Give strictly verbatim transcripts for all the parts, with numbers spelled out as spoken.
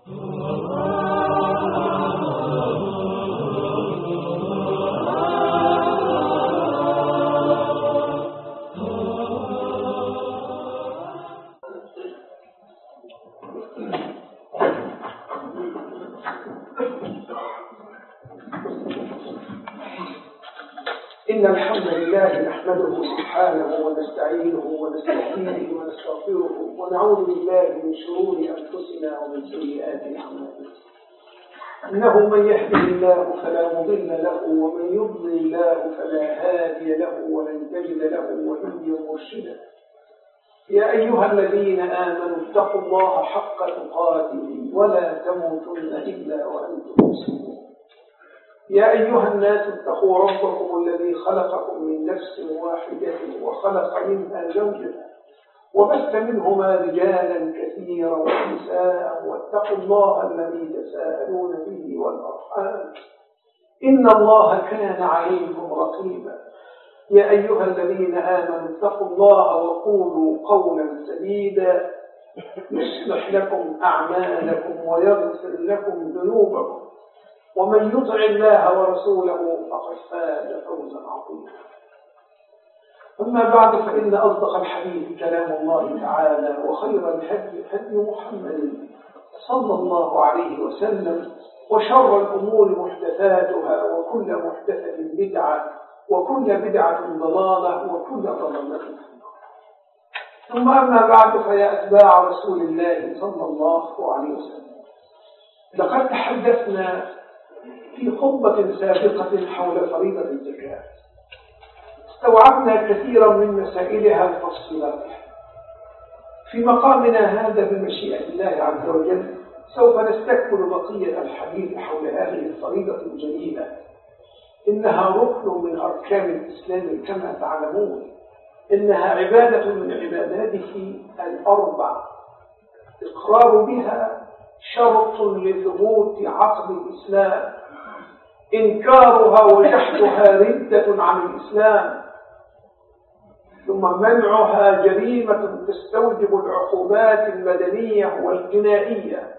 إن الحمد لله نحمده سبحانه ونستعينه ونستهديه ونستغفره ونعوذ بالله من شرور أنفسنا ومن سيئات أعمالنا. إنه من يهده الله فلا مضل له ومن يضلل الله فلا هادي له ولن تجد له وليا مرشدا. يا أيها الذين آمنوا اتقوا الله حق تقاته ولا تموتن إلا وأنتم مسلمون. يا أيها الناس اتقوا ربكم الذي خلقكم من نفس واحدة وخلق منها زوجها وبث منهما رجالا كثيرا ونساء واتقوا الله الذي تساءلون به والأرحام إن الله كان عليكم رقيبا. يا أيها الذين آمنوا اتقوا الله وقولوا قولا سديدا يصلح لكم أعمالكم ويغفر لكم ذنوبكم ومن يطع الله ورسوله فقد فاز فوزا عظيما. أما بعد فإن أصدق الحديث كلام الله تعالى وخير الهدي هدي محمد صلى الله عليه وسلم وشر الأمور محدثاتها وكل محدثة بدعة وكل بدعة ضلالة وكل ضلالة في النار. ثم أما بعد فيا أتباع رسول الله صلى الله عليه وسلم، لقد تحدثنا في خطبة سابقة حول فريضة الزكاة، استوعبنا كثيرا من مسائلها التفصيلات. في مقامنا هذا بمشيئة الله عز وجل سوف نستكمل بقية الحديث حول هذه الفريضة الجليلة. إنها ركن من أركان الإسلام كما تعلمون، إنها عبادة من عباداته الأربع، إقرار بها شرط لثبوت عقد الإسلام، إنكارها وجحدها ردة عن الإسلام، ثم منعها جريمة تستوجب العقوبات المدنية والجنائية.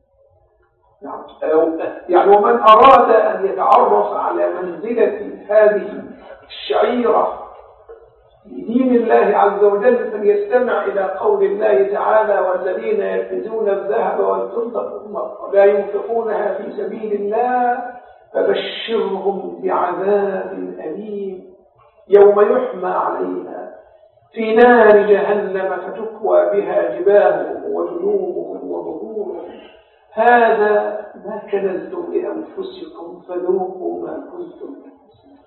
يعني ومن أراد أن يتعرف على منزلة هذه الشعيرة لدين الله عز وجل فليستمع إلى قول الله تعالى: والذين يكنزون الذهب والفضة ولا ينفقونها في سبيل الله فبشرهم بعذاب أليم يوم يحمى عليها في نار جهنم فتكوى بها جباههم وجنوبهم وظهورهم هذا ما كنزتم لأنفسكم فذوقوا ما كنتم تكنزون.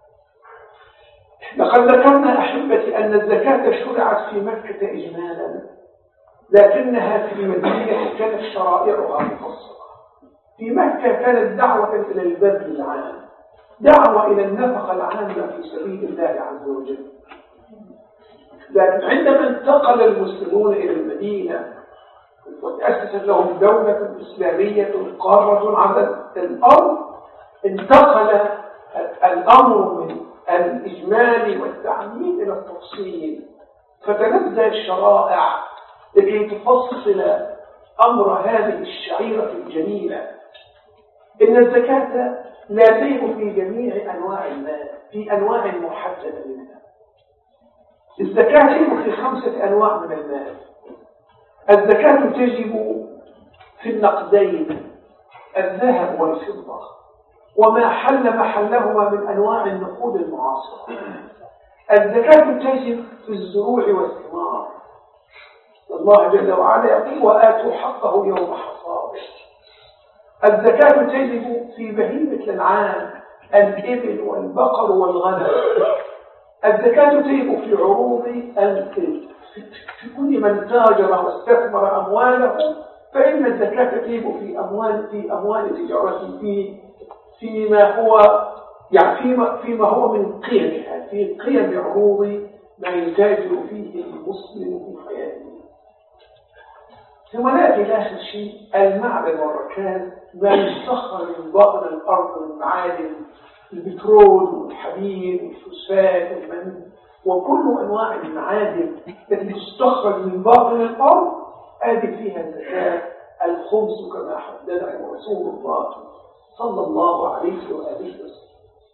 لقد ذكرنا أحبتي أن الزكاة شرعت في مكة إجمالا، لكنها في المدينة كانت شرائعها مفصلة. في مكة كانت دعوة إلى البذل العام، دعوة إلى النفقة العامة في سبيل الله عز وجل. لكن عندما انتقل المسلمون إلى المدينة وتأسست لهم دولة إسلامية قارة على الأرض، انتقل الأمر من الإجمال والتعميم إلى التفصيل، فتنزل الشرائع لكي تفصل أمر هذه الشعيرة الجميلة. إن الزكاة لا تجب في جميع أنواع المال، في أنواع محددة منها. الزكاة تجب في خمسة أنواع من المال. الزكاة تجب في النقدين، الذهب والفضة وما حل محلهما من أنواع النقود المعاصرة. الزكاة تجب في الزروع والثمار، الله جل وعلا يقول: وآتوا حقه يوم حصاده. الزكاة تجب في بهيمة الأنعام، الإبل والبقر والغنم. الزكاة تجب في عروض الكل، في كل من تاجر واستثمر أمواله، فإن الزكاة تجب في أموال في أموال تجارته في فيما هو يعني فيما فيما هو من قيمها، في قيم عروض ما يتاجر فيه المسلم في حياته. ثم نأتي إلى آخر شيء المعدن والركاز، ما يستخرج من باطن الأرض من معادن البترول والحديد والفوسفات والمن وكل أنواع المعادن التي تستخرج من باطن الأرض، آدي فيها الزكاة الخمس كما حدده رسول الله صلى الله عليه وآله وسلم.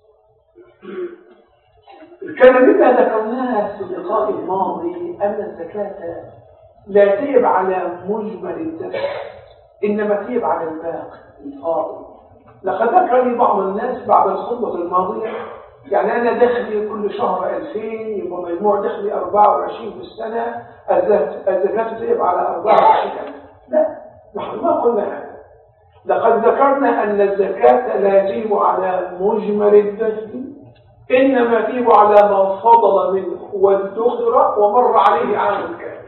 كان مما ذكرناه في اللقاء الماضي أن الزكاة لا تجب على مجمل الدفع، إنما تجب على الباقي الفاضل. لقد ذكر لي بعض الناس بعد الخطبة الماضية، يعني أنا دخلي كل شهر ألفين، يبقى مجموع دخلي أربعة وعشرين في السنة، الزكاة تجب على أربعة وعشرين. لا، نحن ما قلنا هذا. لقد ذكرنا أن الزكاة لا تجب على مجمل الدخل، إنما تجب على ما فضل منه وادخر ومر عليه عام كامل.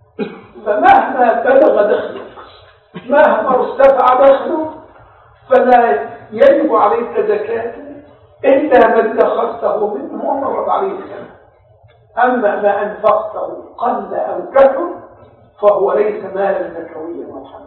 فمهما بلغ دخلك، مهما ارتفع دخلك، فلا يجب عليك زكاة إلا ما ادخرته منه ومرت عليه سنة. أما ما أنفقته قل أو كثر فهو ليس مالا زكويا محمد.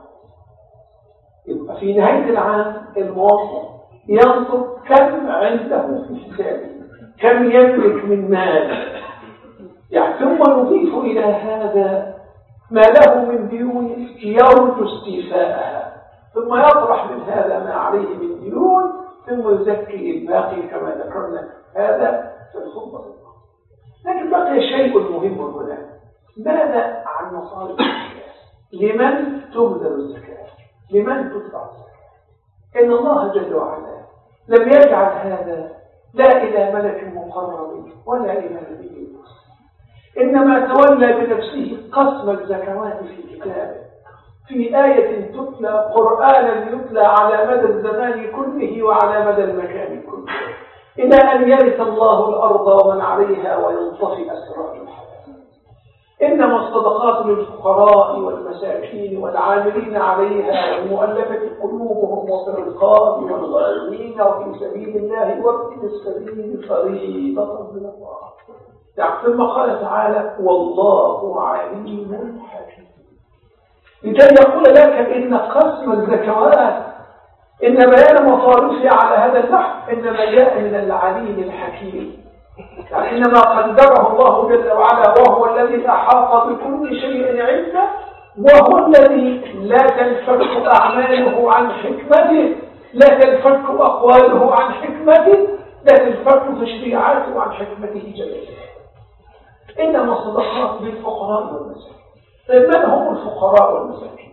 يبقى في نهاية العام الموظف ينظر كم عنده في حسابه، كم يملك من مال، يعني ثم نضيف إلى هذا ما له من ديون يرجو استيفاءها، ثم يطرح من هذا ما عليه من ديون، ثم يزكي الباقي كما ذكرنا هذا في الخطبة. لكن بقي شيء مهم هنا، ماذا عن مصارف الزكاة؟ لمن تبذل الزكاة؟ لمن تدفع الزكاة؟ إن الله جل وعلا لم يجعل هذا لا إلى ملك مقرب ولا إلى نبي مرسل، إنما تولى بنفسه قسم الزكوات في كتابه في آية تتلى قرآنا يتلى على مدى الزمان كله وعلى مدى المكان كله، إلى أن يرث الله الأرض ومن عليها وينطفئ أسرار الحياة. إنما الصدقات للفقراء والمساكين والعاملين عليها والمؤلفة قلوبهم وفي الرقاب والغارمين وفي سبيل الله وابن السبيل فريضة من الله. يعني ثم قال تعالى والله عليم حكيم، لكي يقول لك إن قسم الزكوات إن بيان مصاريفها على هذا النحو إنما جاء من العليم الحكيم، يعني إنما قدره الله جل وعلا، وهو الذي أحاط بكل شيء عنده، وهو الذي لا تنفك أعماله عن حكمته، لا تنفك أقواله عن حكمته، لا تنفك تشريعاته عن حكمته جل وعلا. إنما الصدقات للفقراء والمساكين. طيب من هم الفقراء والمساكين؟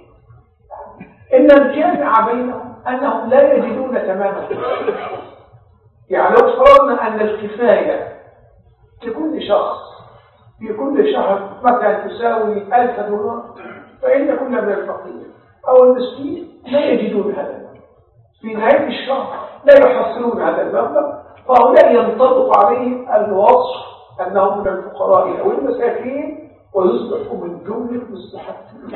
إن الجامع بينهم أنهم لا يجدون تمام الكفاية. يعني لو فرضنا أن الكفاية لكل شخص في كل شهر مثلا تساوي ألف دولار، فإن كل من الفقير أو المسكين لا يجدون هذا في نهاية الشهر، لا يحصلون هذا المبلغ، فهؤلاء ينطبق عليهم الوصف أنهم من الفقراء أو المساكين ويصبحوا من جملة مستحقين.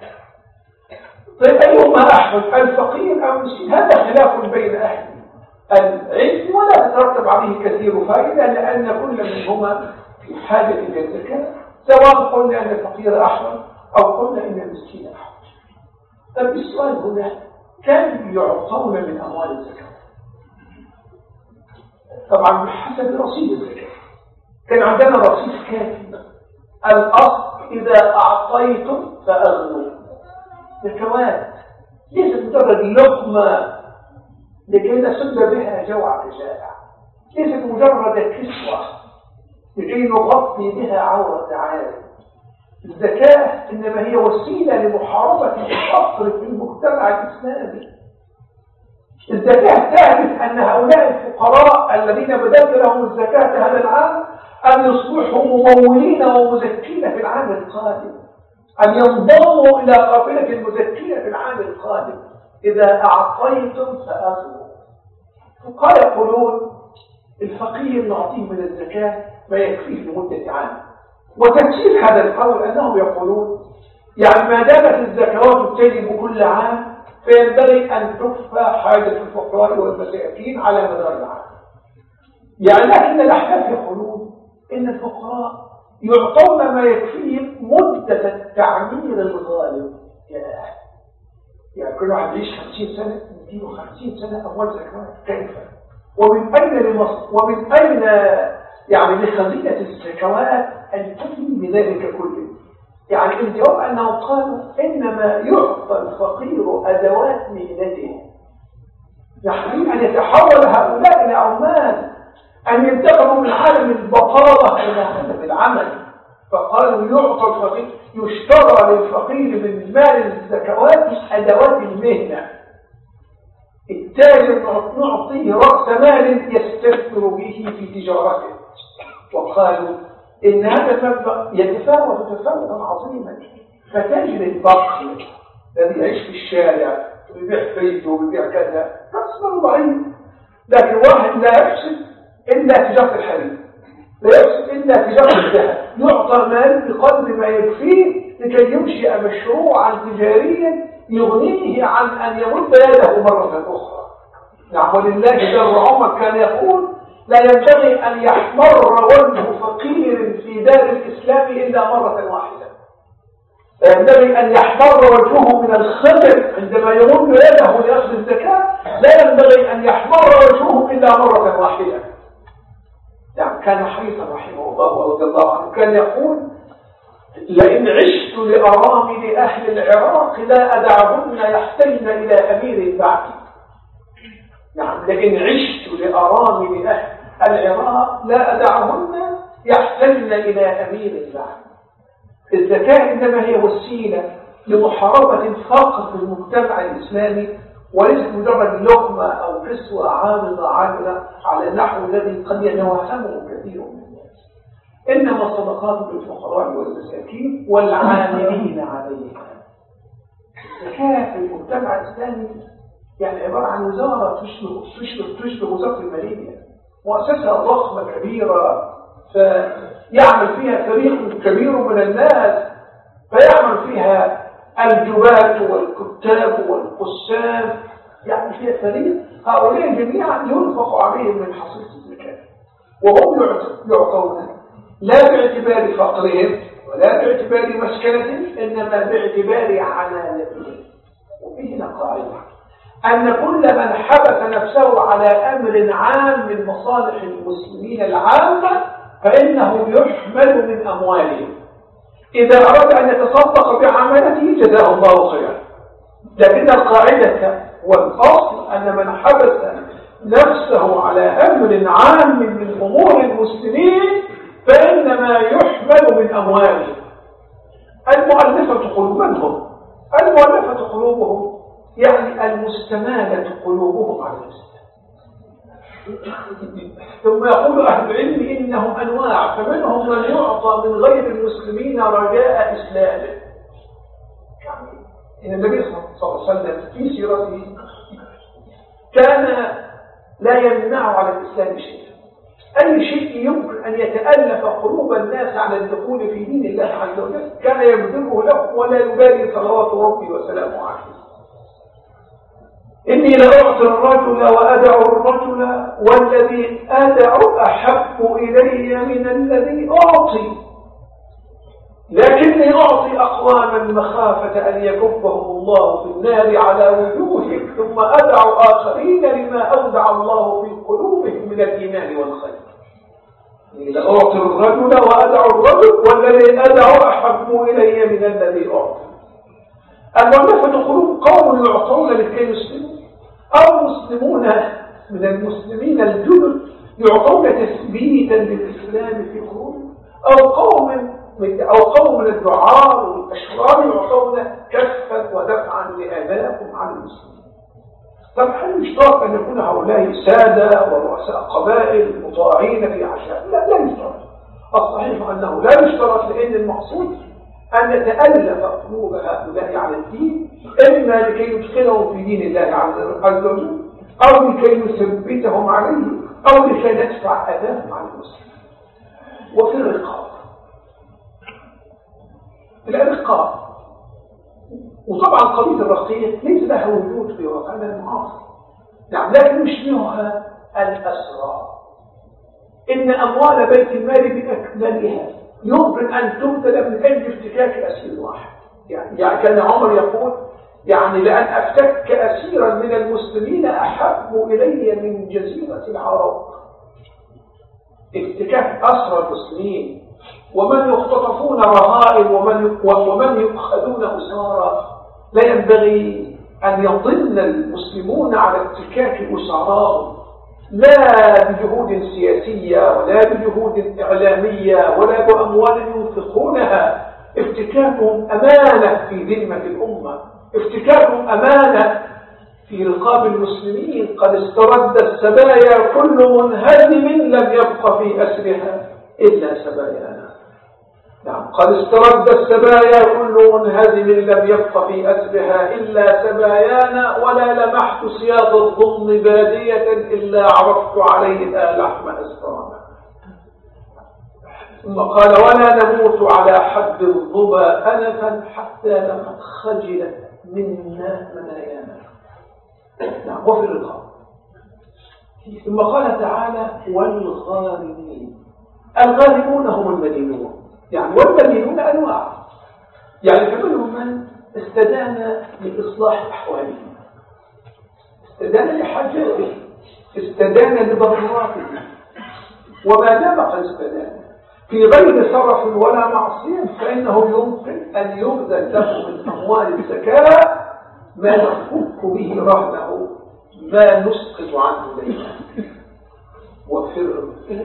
طيب أيهما أحسن، الفقير أو المسكين؟ هذا خلاف بين أهل العلم ولا تترتب عليه كثير فائدة، لأن كل منهما في حاجة إلى الزكاة، سواء قلنا أن الفقير أحسن أو قلنا أن المسكين أحسن. طيب السؤال هنا، كم يعطون من أموال الزكاة؟ طبعا بحسب رصيد الزكاة. كان عندنا رصيد كافي. الأصل إذا أعطيتم فأغنوا. زكوات ليست مجرد لقمة لكي نسد بها جوع الجائع، ليست مجرد كسوة لكي نغطي بها عورة عالم. الزكاة إنما هي وسيلة لمحاربة الفقر في المجتمع الإسلامي. الزكاة تعرف أن هؤلاء الفقراء الذين بدأت لهم الزكاة هذا العام أن يصبحوا ممولين ومزكين في العام القادم، أن ينضموا إلى قافلة المزكين في العام القادم. إذا أعطيتم فأغنوا. فقال يقولون الفقير نعطيه من الزكاة ما يكفيه لمدة عام. وتفسير هذا القول أنهم يقولون يعني ما دامت الزكوات تجب كل عام فينبغي أن تكفى حاجة الفقراء والمساكين على مدار العام. يعني لكن الأحناف يقولون إن الفقراء يعطون ما يكفيهم مدة التعمير الغالب. يعني كل واحد يعيش خمسين سنة مئتين وخمسين سنة أول زكاة، كيف؟ ومن أين لمصر ومن أين يعني لخزينة الزكوات أن تفي بذلك كله؟ يعني الجواب أنهم قالوا إنما يعطى الفقير أدوات مهنته، يحرم أن يتحول هؤلاء إلى عمال، أن ينتقلوا من عالم البطالة إلى عالم العمل. فقالوا يعطى الفقير، يشترى للفقير من مال الزكوات أدوات المهنة، التاجر نعطيه رأس مال يستثمر به في تجارته. وقالوا إن هذا المبلغ يتفاوت تفاوتا عظيما، فتاجر البقر الذي يعيش في الشارع ويبيع بيته ويبيع كذا رأس مال ضعيف، لكن واحد لا يحسب إلا تجارة الحرير، لا يحسب إلا تجارة الذهب، يعطى المال بقدر ما يكفيه لكي ينشئ مشروعا تجاريا يغنيه عن أن يمد يده مرة أخرى. نعم، ولله در عمر كان يقول لا ينبغي أن يحمر وجه فقير في دار الإسلام إلا مرة واحدة، لا ينبغي أن يحمر وجهه من الخجل عندما يمد يده لأخذ الزكاة، لا ينبغي أن يحمر وجهه إلا مرة واحدة. يعني كان حريصا رحمه الله ورضي الله عنه، كان يقول لئن عشت لأرامل أهل العراق لا أدعهن يحتجن إلى أمير بعدي. يعني لئن عشت لأرامل أهل العراق لا أدعهن يحتجن إلى أمير بعدي. الزكاة إنما هي وسيلة لمحاربة الفقر في المجتمع الإسلامي، وليس مجرد لقمة أو كسوة عارضة عابرة على النحو الذي قد يتوهمه كثير من الناس. إنما الصدقات للفقراء والمساكين والعاملين عليها. الزكاة في المجتمع الإسلامي يعني عبارة عن وزارة تشبه تشبه تشبه وزارة المالية، مؤسسة ضخمة كبيرة فيعمل فيها فريق كبير من الناس، فيعمل فيها الجبات والكتاب والقسام، يعني فيها فريق هؤلاء جميعا ينفق عليهم من حصيلة الزكاة، وهم يعطون لا باعتبار فقرهم ولا باعتبار مسكنتهم، إنما باعتبار عنانتهم. وفي هنا قاعدة أن كل من حبس نفسه على أمر عام من مصالح المسلمين العامة فإنه يحمل من أموالهم، إذا أراد أن يتصدق بعملته جزاه الله خيرا. لكن القاعدة والأصل أن من حبس نفسه على أمر عام من أمور المسلمين فإنما يحمل من أموالهم. المؤلفة قلوبهم، المؤلفة قلوبهم يعني المستمالة قلوبهم على الإسلام. ثم يقول أهل العلم إنهم أنواع، فمنهم من يعطى من غير المسلمين رجاء إسلامه. يعني إن النبي صلى الله عليه وسلم في سيرته كان لا يمنع على الإسلام شيء، أي شيء يمكن أن يتألف قلوب الناس على الدخول في دين الله عز وجل كان يبذله لهم ولا يبالي صلوات ربي وسلامه عليه. إني لأعطي الرجل وأدع الرجل والذي أدع أحب إلي من الذي أعطي، لكني أعطي أقواما مخافة أن يكبهم الله في النار على وجوههم، ثم أدع آخرين لما أودع الله في قلوبهم من الإيمان والخير. إني لأعطي الرجل وأدع الرجل والذي أدع أحب إلي من الذي أعطي. المؤلفة قلوب قوم يعطون لكي يسلموا، أو مسلمون من المسلمين الجدد يعطون تثبيتا للإسلام في قلوبهم، أو قوم من أو قوم من الدعاء والأشرار يعطون كفا ودفعا لآبائهم عن المسلمين. طب هل يشترط أن يكون هؤلاء سادة ورؤساء قبائل مطاعين في عشاء؟ لا، لا يشترط. الصحيح أنه لا يشترط، لأن المقصود أن يتألف قلوب هؤلاء على الدين، إما لكي يدخلهم في دين الله عز وجل، أو لكي يثبتهم عليه، أو لكي ندفع أذاهم عن المسلمين. وفي الرقاب، الرقاب، وطبعا قضية الرقيق ليس لها وجود في واقعنا المعاصر، يعني لكن يشبهها الأسرى. إن أموال بيت المال بأكملها يمكن أن تبتلى من أجل افتكاك أسير واحد. يعني, يعني كان عمر يقول يعني لأن أفتك أسيرا من المسلمين أحب إلي من جزيرة العرب. افتكاك أسرى المسلمين ومن يختطفون رهائن ومن ومن يؤخذون أسارى. لا ينبغي أن يظن المسلمون على اتكاك أسراهم لا بجهود سياسية ولا بجهود إعلامية ولا بأموال ينفقونها. افتكاكهم أمانة في ذمة الأمة، افتكاكهم أمانة في رقاب المسلمين. قد استرد السبايا كل منهزم لم يبق في أسرها إلا سبايانا. نعم، قد استرد السبايا كل منهزم لم يبق في أسرها إلا سبايانا، ولا لمحت سياط الظلم بادية إلا عرفت عليها لحم أسرانا. ثم قال ولا نموت على حد الظبا أنفا حتى لقد خجلت منا منايانا. نعم، وفي الرقاب. ثم قال تعالى والغارمين. الغارمون هم المدينون، يعني والمدينون أنواع، يعني فمنهم من استدان لإصلاح أحوالهم، استدان لحاجاته، استدان لضرورته، وما دام قد استدان في غير سرف ولا معصية فإنه يمكن أن يبذل له من أموال الزكاة ما نفك به رهنه، ما نسقط عنه دينه. وفر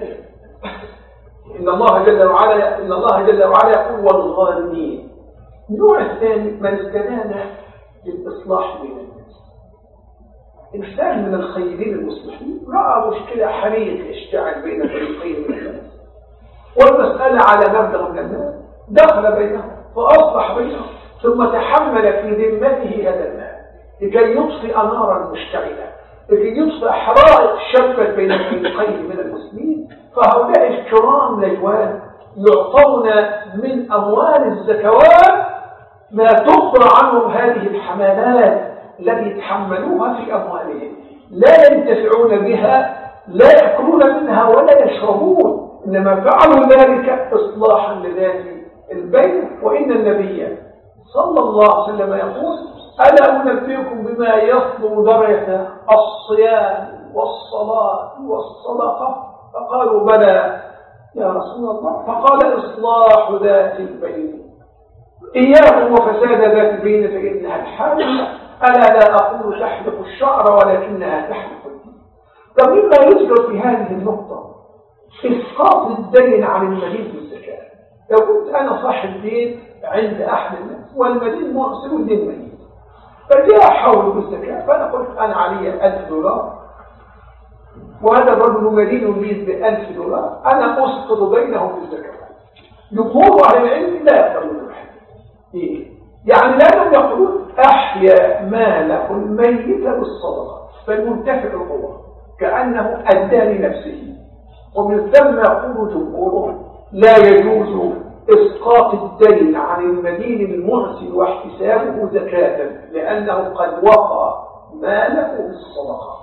إن الله جل وعلا إن الله جل وعلا يقول والغارمين. النوع الثاني من استدان للإصلاح بين الناس. إنسان من الخيرين المصلحين رأى مشكلة حريق يشتعل بين فريقين من الناس، والمسألة على مبلغ من الناس، دخل بينهم فأصلح بينهم، ثم تحمل في ذمته هذا المال لكي يطفئ نارا مشتعلة، لكي يطفئ حرائق شبت بين فريقين من المسلمين. فهؤلاء الكرام الأجوال يعطون من أموال الزكوات ما تخبر عنهم هذه الحملات التي يتحملوها في أموالهم، لا ينتفعون بها، لا يأكلون منها ولا يشربون، إنما فعلوا ذلك إصلاحا لذات البين. وإن النبي صلى الله عليه وسلم يقول ألا أنبئكم بما يطلب درجة الصيام والصلاة والصدقة؟ فقالوا بلى يا رسول الله. فقال إصلاح ذات البين. إياكم وفساد ذات البين فإنها الحادثة. ألا لا أقول تحلق الشعر ولكنها تحلق الدين. طب مما يذكر في هذه النقطة إسقاط الدين عن المدين بالزكاة. لو كنت أنا صاحب دين عند أحد الناس والمدين معسر الدين مدين، فجاء حول بالزكاة، فأنا قلت أنا علي ألف دولار وهذا الرجل مدين لي بألف دولار، أنا أسقط بينهم بالزكاة. جمهور أهل العلم لا يقولون إيه؟ يعني لأنهم يقولون أحيا ماله الميت بالصدقة، فالمنتفع هو كأنه أدى لنفسه. ومن ثم يقول جمهورهم لا يجوز إسقاط الدين عن المدين المعسر واحتسابه زكاة لأنه قد وقع ماله بالصدقة.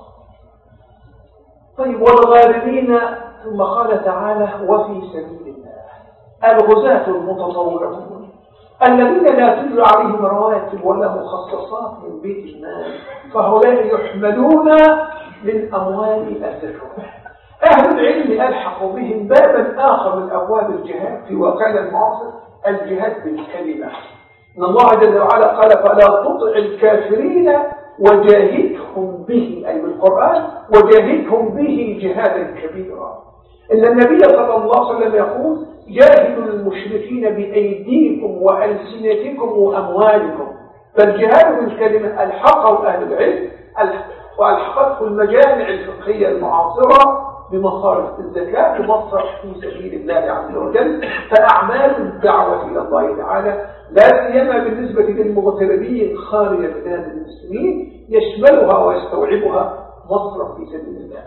طيب والغارمين. ثم قال تعالى وفي سبيل الله. الغزاة المتطوعون الذين لا تجري عليهم رواتب ولا مخصصات من بيت المال، فهؤلاء يحملون من أموال الزكاة. أهل العلم ألحقوا بهم بابا آخر من أبواب الجهاد في واقعنا المعاصر، الجهاد بالكلمة. إن الله جل وعلا قال فلا تطع الكافرين وجاهدهم به، أي بالقرآن وجاهدهم به جهادا كبيرا. إن النبي صلى الله عليه وسلم يقول جاهدوا المشركين بأيديكم وألسنتكم وأموالكم. فالجهاد بالكلمة ألحقه أهل العلم وألحقته المجامع الفقهية المعاصرة بمصارف الزكاة ومصرف في سبيل الله عز وجل. فأعمال الدعوة إلى الله تعالى لا سيما بالنسبة للمغتربين خارج بلاد المسلمين يشملها ويستوعبها مصرف في سبيل الله.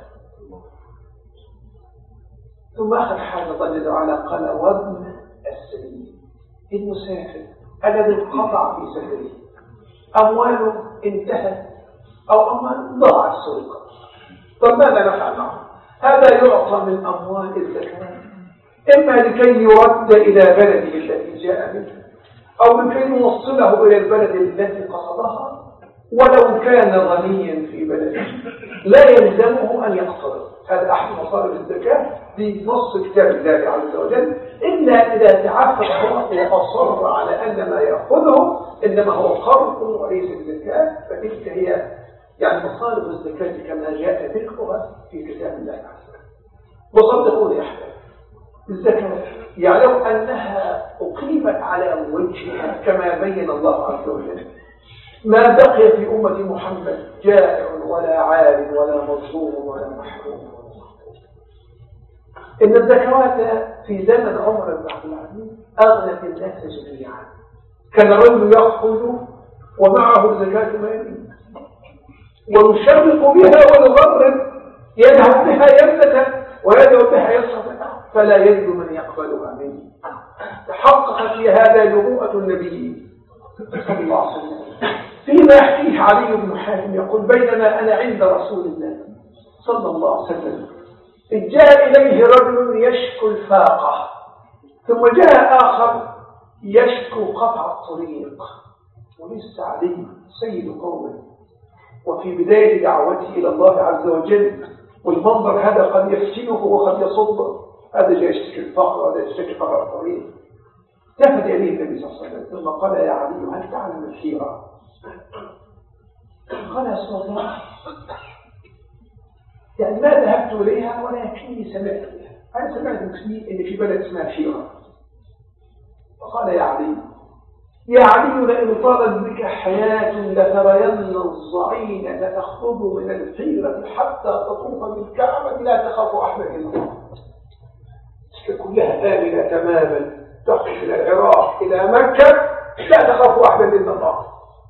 ثم آخر حاجة الله جل وعلا قال وابن السبيل، المسافر الذي انقطع في سفره، أمواله انتهت أو أموال ضاعت سرقت، طب ماذا نفعل معه؟ هذا يعطى من أموال الزكاة إما لكي يرد إلى بلده الذي جاء منه، أو لكي نوصله إلى البلد التي قصدها، ولو كان غنيا في بلده لا يلزمه أن يقترض. هذا أحد مصارف الزكاة بنص كتاب الله عز وجل، إلا إذا تعفف هو وأصر على أن ما يأخذه إنما هو قرض وليس الزكاة، فتلك هي يعني مصارف الزكاة كما جاء ذكرها في كتاب الله عز وجل. وصدقوني يا أحباب، الزكاة يعلم أنها أقيمت على وجهها كما بين الله عز وجل. ما بقي في أمة محمد جائع ولا عار ولا مظلوم ولا محروم. إن الزكوات في زمن عمر بن عبد العزيز أغنت الناس جميعا. كان الرجل يأخذ ومعه زكاة ماله ويشرق بها ويغرب، يذهب بها يمنة ويذهب بها يسرا، فلا يجد من يقبلها منه. تحقق في هذا نبوءة النبي صلى الله عليه وسلم فيما يحكيه علي بن حاتم يقول: بينما أنا عند رسول الله صلى الله عليه وسلم إذ جاء إليه رجل يشكو الفاقة، ثم جاء آخر يشكو قطع الطريق، وليس علي سيد قومه وفي بداية دعوته إلى الله عز وجل، والمنظر هذا قد يفتنه وقد يصده. هذا جاء يشتكي الفقر وهذا يشتكي قطع الطريق. تفت إليه النبي صلى الله عليه وسلم ثم قال: يا علي هل تعلم الحيرة؟ قال: يا رسول الله، يعني ما ذهبت إليها ولكني سمعت بها. أنا سمعت إن في بلد اسمها حيرة. فقال: يا علي يا علي لئن طالت بك حياة لترين الظعينة تخرج من الحيرة حتى تطوف بالكعبة لا تخاف أحدا إلا الله. كلها آمنة تماما، تقف إلى العراق إلى مكة لا تخاف أحدا إلا الله.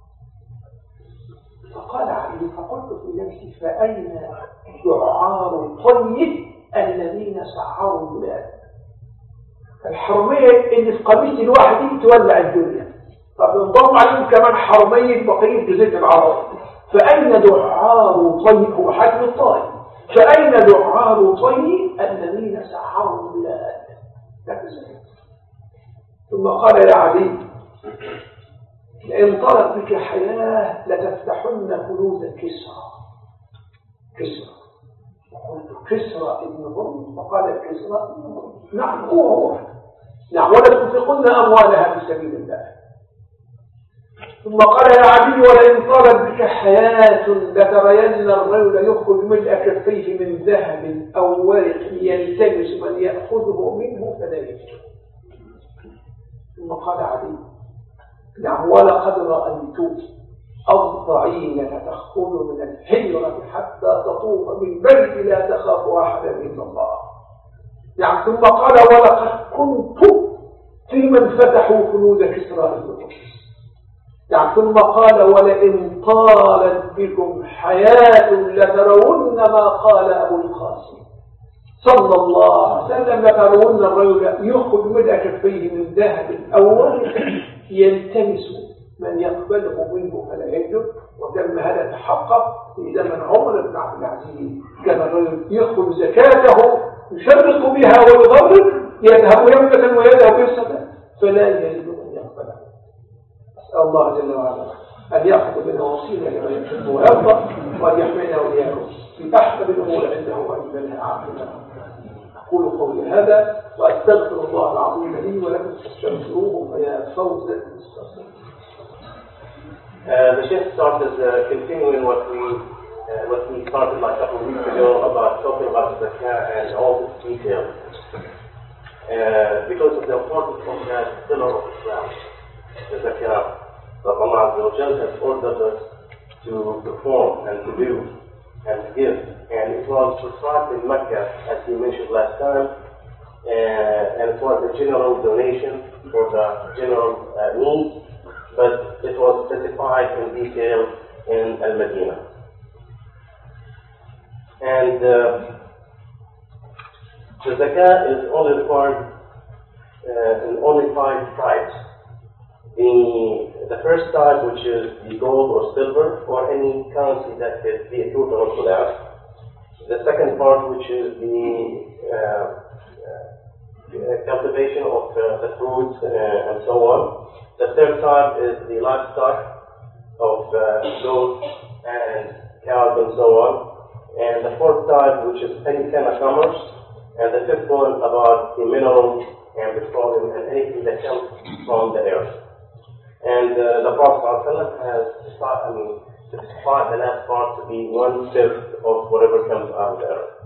فقال علي: فقلت في نفسي فأين دعار الطيب الذين سعروا البلاد؟ الحرمية اللي في قميص الواحد تولع الدنيا، طب انضم عليهم كمان حرمية بقية جزيرة العرب. فأين دعار طيب؟ هو حجم الطيب. فأين دعار طيب الذين سعروا البلاد؟ ثم قال: يا علي لئن طلت بك حياة لتفتحن كنوز كسرى. كسرى وقلت: كسرى ابن هرم؟ فقال: كسرى ابن هرم. نعم هو هو. نعم، ولا تنفقن أموالها في سبيل الله. ثم قال: يا علي ولئن طالت بك حياة لترين الرجل يخرج ملء كفيه من ذهب أو ورق يلتمس من يأخذه منه فلا يجده. ثم قال علي: نعم ولقد رأيت الضعينة تخرج من الحجرة حتى تطوف من بيت لا تخاف أحدا إلا الله. نعم. ثم قال: ولقد كنت في من فتحوا كنوز كسرى القدس. نعم. ثم قال: ولئن طالت بكم حياة لترون ما قال أبو القاسم صلى الله عليه وسلم: لترون الرجل يخرج ملء كفيه من ذهب أو ورق يلتمس من يقبله منه فلا يجد. وتم هذا تحقق في زمن عمر بن عبد العزيز. كان الرجل يخرج زكاته يشرق بها ويغرب، يذهب يمنة ويذهب يسرا فلا يجد من يقبله. أسأل الله جل وعلا أن يأخذ منا وصيلة لما يحب ويرضى، وأن يحمينا وإياكم في أحسن الأمور عنده وأجملها عاقبة. أقول قولي هذا وأستغفر الله العظيم لي ولكم فاستغفروه فيا فوزا مستغفرا. The Sheikh started uh, continuing what we uh, what we started like a couple of weeks ago about talking about zakah and all the details, uh, because of the importance of that pillar of Islam, the zakah that Allah Azza wa Jalla has ordered us to perform and to do and to give. And it was prescribed in Mecca, as we mentioned last time, uh, and it was a general donation for the general uh, needs. But it was specified in detail in Al-Madinah. And uh, the zakah is only required uh, in only five types. The, the first type, which is the gold or silver, or any currency that could be equivalent to that. The second part, which is the uh, uh, cultivation of uh, the fruits uh, and so on. The third type is the livestock, of uh, goats and cows and so on. And the fourth type, which is any kind of commerce. And the fifth one about the minerals and petroleum and anything that comes from the earth. And uh, the Prophet ﷺ has decided, I mean, specified the last part to be one-fifth of whatever comes out of the earth.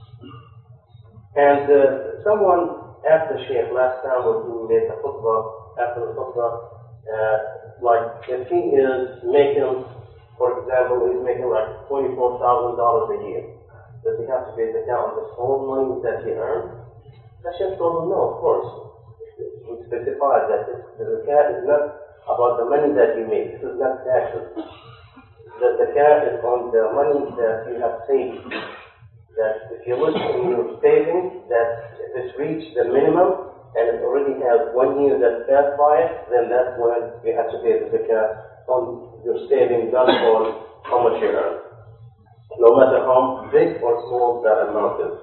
And uh, someone asked the Shaykh last time when he made the khutbah, after the khutbah, uh, like if he is making, for example, he's making like twenty-four thousand dollars a year, does he have to pay the account of the whole money that he earned? The Shaykh told him, no, of course. He specified that this, the zakat is not about the money that you make. This is not taxes. The zakat is on the money that you have saved. That if you look in your savings, that if it's reached the minimum and it already has one year that's passed by it, then that's when you have to pay the zakat on your savings, not on how much you earn. No matter how big or small that amount is.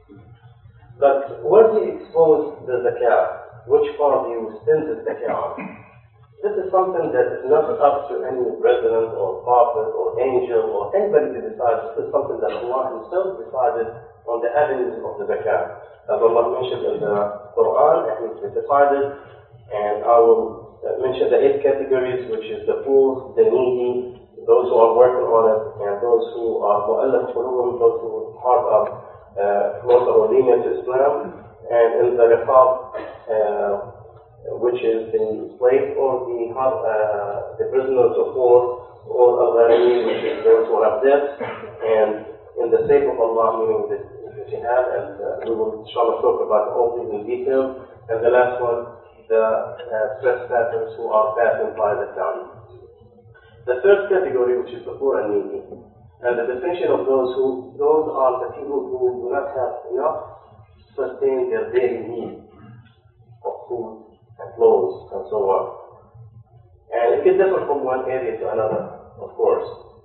But when you expose the zakat, which part do you send the zakat on? This is something that is not up to any president or prophet or angel or anybody to decide. This is something that Allah Himself decided on the avenues of the zakat. As Allah mentioned in the Quran, and He specified it, and I will mention the eight categories, which is the poor, the needy, those who are working on it, and those who are mu'allaf qulubum, those who heart are uh, closer or lenient to Islam, and in the riqab, uh, which is the slave or the uh, the prisoners of war, or al-gharimi, which is those who have debts, and in the sake of Allah, meaning the, the jihad, and uh, we will inshallah talk about all these in detail. And the last one, the uh, trespassers who are passing by the town. The third category, which is the poor and needy, and the definition of those who, those are the people who do not have enough to sustain their daily needs of food and clothes and so on. And it can differ from one area to another, of course.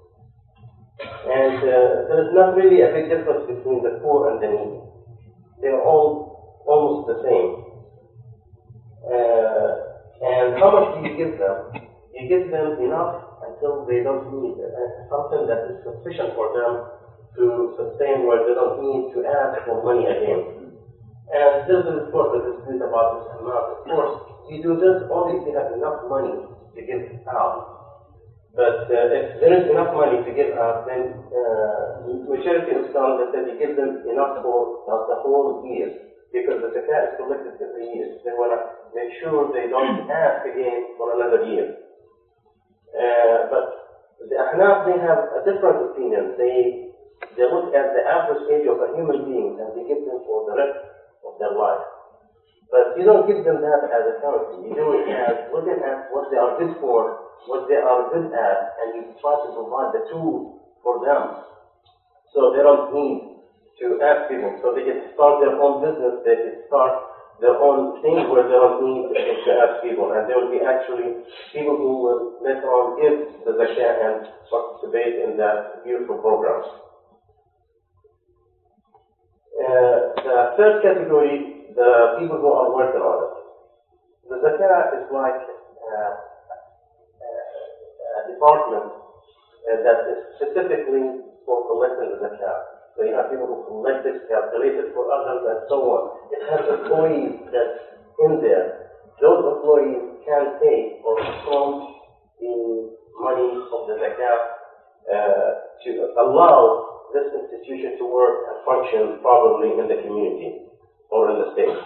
And uh, there is not really a big difference between the poor and the needy. They are all almost the same. Uh, and how much do you give them? You give them enough until they don't need uh, something that is sufficient for them to sustain, where they don't need to ask for money again. And this is, of course, the dispute about this amount. Of course, you do this only if you have enough money to give out. But uh, if there is enough money to give out, then uh, majority of scholars have said you give them enough for uh, the whole year, because the zakat is collected every year. They want to make sure they don't ask again for another year. Uh, but the Ahnaf, they have a different opinion. They they look at the average age of a human being and they give them for the rest of their life. But you don't give them that as a currency. You do it as looking at what they are good for, what they are good at, and you try to provide the tool for them. So they don't need to ask people. So they can start their own business, they can start their own thing where they don't need to ask people. And there will be actually people who will later on give the zakat and participate in that beautiful program. Uh, the third category, the people who are working on it. The zakat is like uh, a department uh, that is specifically for collecting the zakat. So you have people who collect it, calculate it for others, and so on. It has employees that's in there. Those employees can pay or from the money of the zakat uh, to allow this institution to work and function properly in the community or in the state.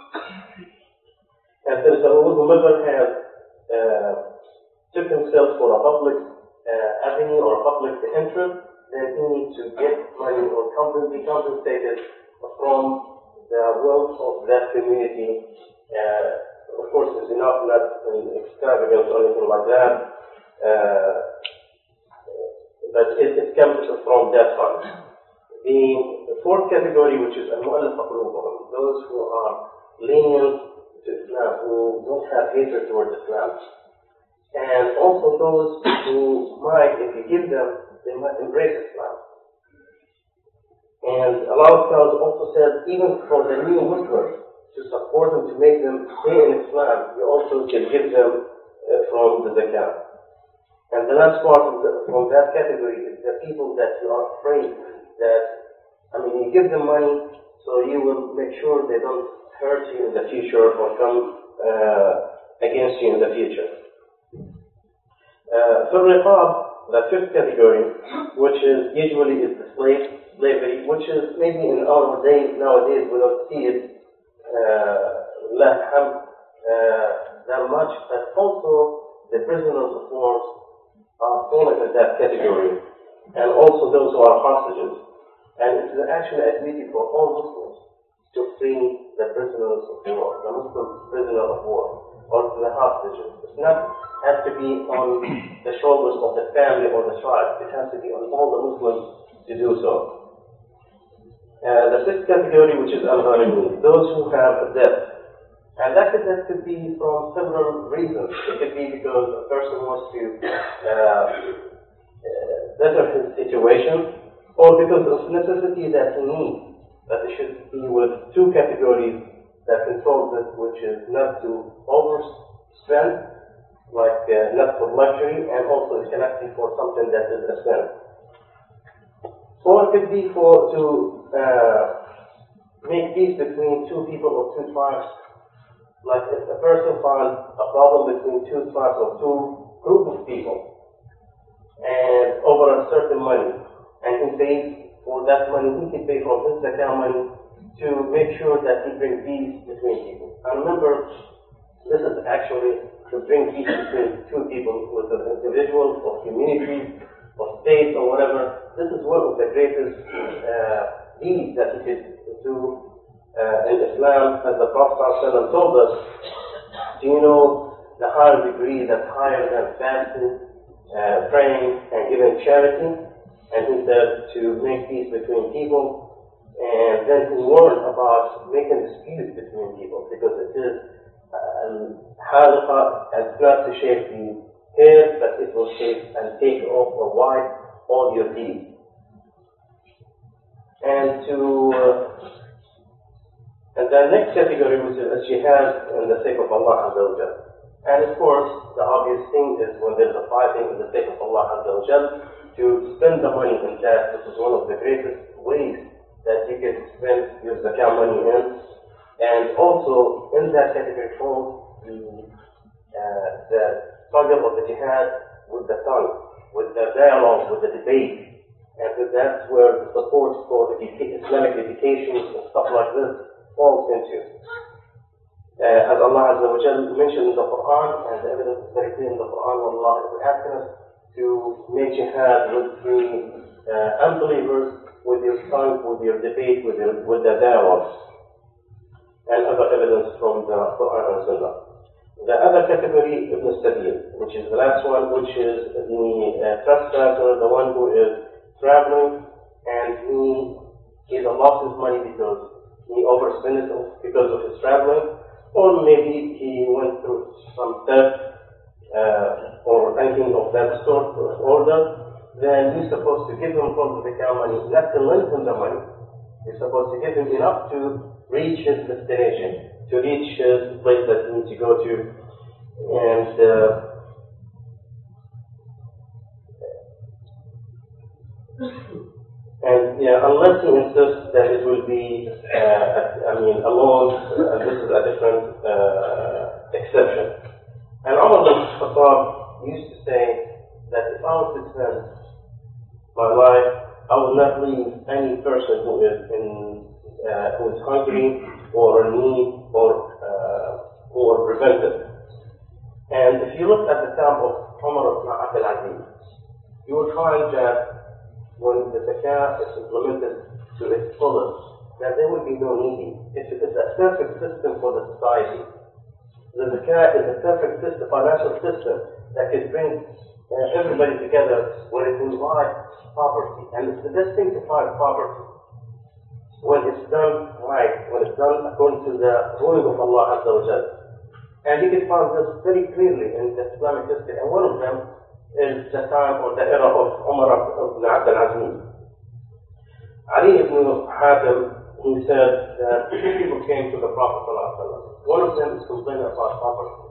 And there is a rule: whoever has uh, took himself for a public uh, avenue or a public interest, then he needs to get money or be compensated from the wealth of that community. Uh, of course, it's enough, not in extravagance or anything like that, uh, but it, it comes from that fund. The fourth category, which is al-mu'allaf qulubuhum, those who are lenient to Islam, who don't have hatred towards Islam, and also those who might, if you give them, they might embrace Islam. And Allah also said, even for the new Muslims, to support them, to make them stay in Islam, you also can give them uh, from the zakat. And the last part of the, from that category is the people that you are afraid that, I mean, you give them money, so you will make sure they don't hurt you in the future or come uh, against you in the future. Uh, so riqab, the fifth category, which is usually is the slave slavery, which is maybe in our days nowadays we don't see it uh, uh, that much, but also the prisoners of war are falling in that category, and also those who are hostages. And it is actually a duty for all Muslims to free the prisoners of war, the Muslim prisoner of war, or the hostages. It's not has to be on the shoulders of the family or the tribe. It has to be on all the Muslims to do so. Uh, the sixth category, which is al-gharimin, those who have a debt. And that could, that could be from several reasons. It could be because a person wants to uh, uh, better his situation, or because of necessity that he needs. That it should be with two categories that controls it, which is not to overspend, like uh, not for luxury, and also it cannot be for something that is a sin. Or it could be for to uh, make peace between two people or two tribes. Like if a person finds a problem between two tribes or two group of people, and over a certain money, and he pays for that money, he can pay from his zakah money to make sure that he brings peace between people. And remember, this is actually to bring peace between two people, whether individuals or communities or states or whatever. This is one of the greatest uh, deeds that he could do uh, in Islam, as the Prophet ﷺ told us. Do you know the higher degree that's higher than fasting, uh, praying, and giving charity? And he said to make peace between people, and then he warned about making disputes between people, because it is haliqa, uh, and not to shave the hair, but it will shave and take off or wipe all your deeds. And to uh, and the next category, which is jihad in the sake of Allah Azza wa Jal. And of course, the obvious thing is when there's a fighting in the sake of Allah Azza wa Jal, to spend the money in that. This is one of the greatest ways that you can spend your zakah money in. And also in that category falls the, uh, the struggle of the jihad with the tongue, with the dialogue, with the debate. And that's where the support for educa- Islamic education and stuff like this falls into. Uh, as Allah Azza wa Jal mentioned in the Quran, and the evidence is very clear in the Quran, Allah is asking us to make jihad with the uh, unbelievers, with your tongue, with your debate, with, your, with the dialogues, and other evidence from the Quran and Sunnah. The other category, Ibn Sabil, which is the last one, which is the uh, trespasser, the one who is traveling, and he either lost his money because he overspent it because of his traveling, or maybe he went through some theft, Uh, or anything of that sort or order, then you're supposed to give him from the zakah money, not to lend him the money. You're supposed to give him enough to reach his destination, to reach his place that he needs to go to. And uh, and yeah, unless he insists that it will be, uh, I mean, a loan, uh, this is a different uh, exception. And Umar bin Khattab used to say that if I was to spend my life, I would not leave any person who is in, uh, who is hungry or in need or uh, who are prevented. And if you look at the time of Umar ibn Abdul Aziz, you will find that when the zakah is implemented to its fullest, that there will be no needy. It is a perfect system for the society. The zakah is a perfect system, financial system that can bring uh, everybody together when it will fight poverty. And it's the best thing to fight poverty. When it's done right, when it's done according to the ruling of Allah Azza wa Jal. And you can find this very clearly in the Islamic history. And one of them is the time or the era of Umar ibn Abdul Aziz. Ali ibn Hatim, he said that two people came to the Prophet ﷺ. One of them is complaining about poverty.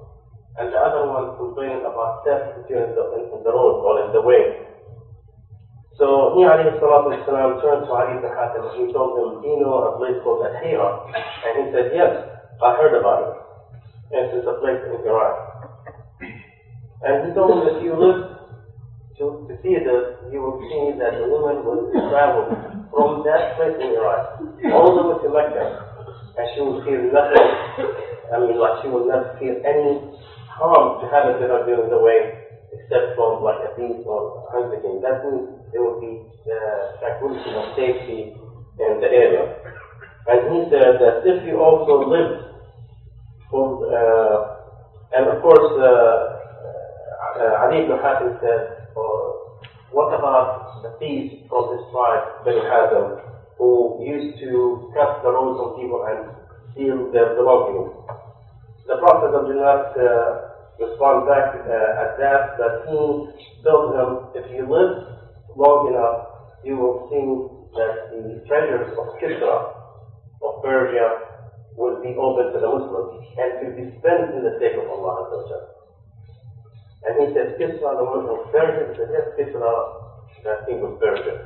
and the other one complaining about theft in the, in the road or in the way. So he alayhi salatu wasalam turned to Ali ibn Hatim and he told him, do you know a place called Al-Hira? And he said, yes, I heard about it. And it's a place in Iraq. And he told him, if you live to, to see this, you will see that the woman will travel from that place in Iraq all the way to Mecca, and she will feel nothing. I mean, like she will not feel any harm to happen to her during the way, except from like a beast or hunting. That means there will be uh, tranquility and safety in the area. And he said that if you also live from, uh, and of course, uh, uh, Ali ibn Hatim said, uh, what about the thieves from his tribe, Bani Hazm, who used to cut the roads on people and steal their belongings? The Prophet did not uh, respond back uh, at that, but he told him, if you live long enough, you will see that the treasures of Kisra, of Persia, will be open to the Muslims and to be spent in the sake of Allah Azza wa Jalla. And he said, Kisra, the one of Persia, he said, yes, Kisra, that king of Persia.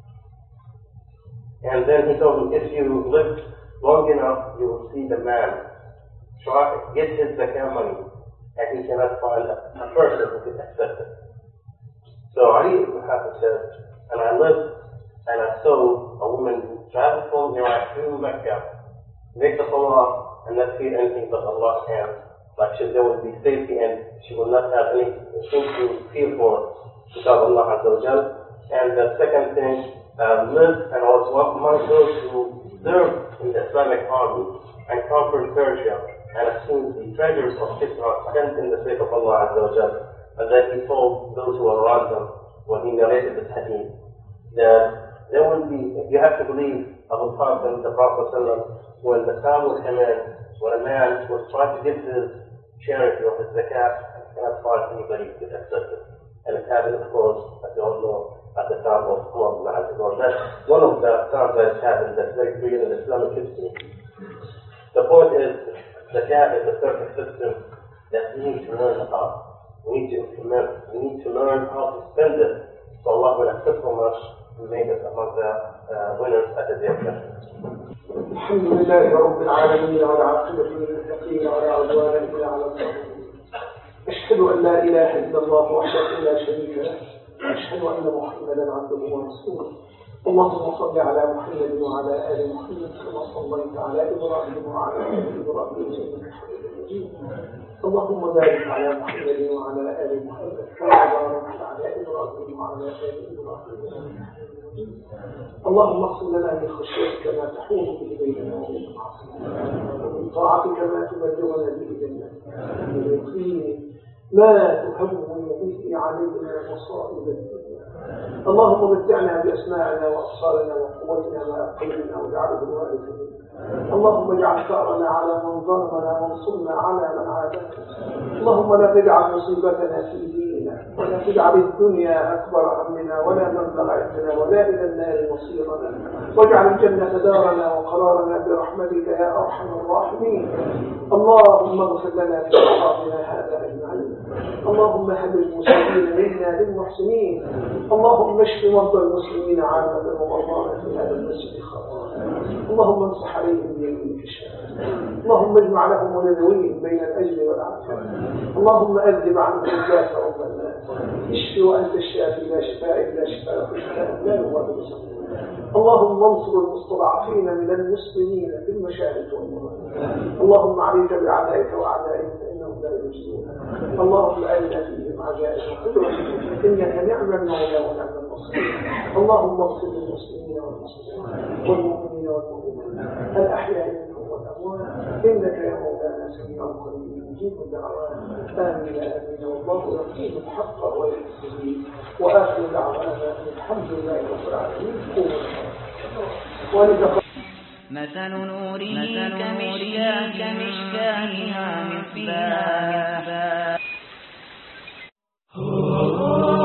And then he told him, if you live long enough, you will see the man try to get his zakah money, and he cannot find a, a person who can accept it. So Ali ibn Hatim said, and I lived and I saw a woman who traveled from Iraq to Mecca, make the salah and not feel anything but Allah's hand. Like she, there will be safety and she will not have anything to feel for because Allah Azza wa Jal. And the second thing, uh, lived and was one among those who served in the Islamic army and conquered Persia and assumed the treasures of Kisra spent in the sake of Allah Azza wa Jal. And then he told those who were around them when he narrated this hadith that there will be, you have to believe Abu Qasim, the Prophet ﷺ, when the time will come in, when a man was trying to give his charity or his zakat and cannot find anybody who could accept it. And it happened, of course, as you all know, at the time of Umar ibn Abdul Aziz. That's one of the times that it happened that's very clear in Islamic history. The point is, zakat is a perfect system that we need to learn about. We need to implement. We need to learn how to spend it so Allah will accept from us and make us among the uh, winners at the day of judgment. الحمد لله رب العالمين والعاقبة للمتقين ولا عدوان إلا على الظالمين. أشهد أن لا إله إلا الله وحده لا شريك له وأشهد أن محمدا عبده ورسوله. اللهم صل على محمد وعلى آل محمد كما صليت على إبراهيم وعلى آل إبراهيم إنك حميد مجيد. اللهم بارك على محمد وعلى آل محمد كما باركت على إبراهيم وعلى آل إبراهيم إنك حميد مجيد. اللهم اغفر لنا من خشيتك ما تحول به بيننا وبين معصيتك ومن طاعتك ما تبلغنا به جنتك ومن اليقين ما تهون به علينا مصائب الدنيا. اللهم متعنا بأسماعنا وأبصارنا وقوتنا ما أبقينا واجعله الوارث منا. اللهم اجعل ثأرنا على من ظلمنا وانصرنا على من عادانا. اللهم لا تجعل مصيبتنا في ديننا ولا تجعل الدنيا أكبر همنا ولا مبلغ علمنا ولا إلى النار مصيرنا واجعل الجنة دارنا وقرارنا برحمتك يا أرحم الراحمين. اللهم اغفر لنا في أوقاتنا هذا أجمعين. اللهم هب المسلمين منا للمحسنين. اللهم اشف مرضى المسلمين عامة ومرضانا في هذا المسجد خاصة. اللهم امسح عليهم بيمينك الشافي. اللهم اجمع لهم ونذويهم بين الأجر والعافية. اللهم أذهب عنهم الباس رب الناس. اشف وأنت الشافي لا شفاء إلا شفاء لا يغادر سقما. اللهم انصر المستضعفين من المسلمين في المشارق والمغارب. اللهم عليك بأعدائك وأعدائك فإنهم لا يجزون. اللهم أرنا فيهم عجائب قدرتك إنك نعم المولى ونعم النصير. اللهم اغفر للمسلمين والمسلمات والمؤمنين والمؤمنات الأحياء منهم والأموات إنك يا مولانا سميع قريب مجيب الدعوات. آمين آمين والله يقيم الحق ويحسن وآخر دعوانا الحمد لله رب العالمين. مثل نوره كمشكاة فيها مصباح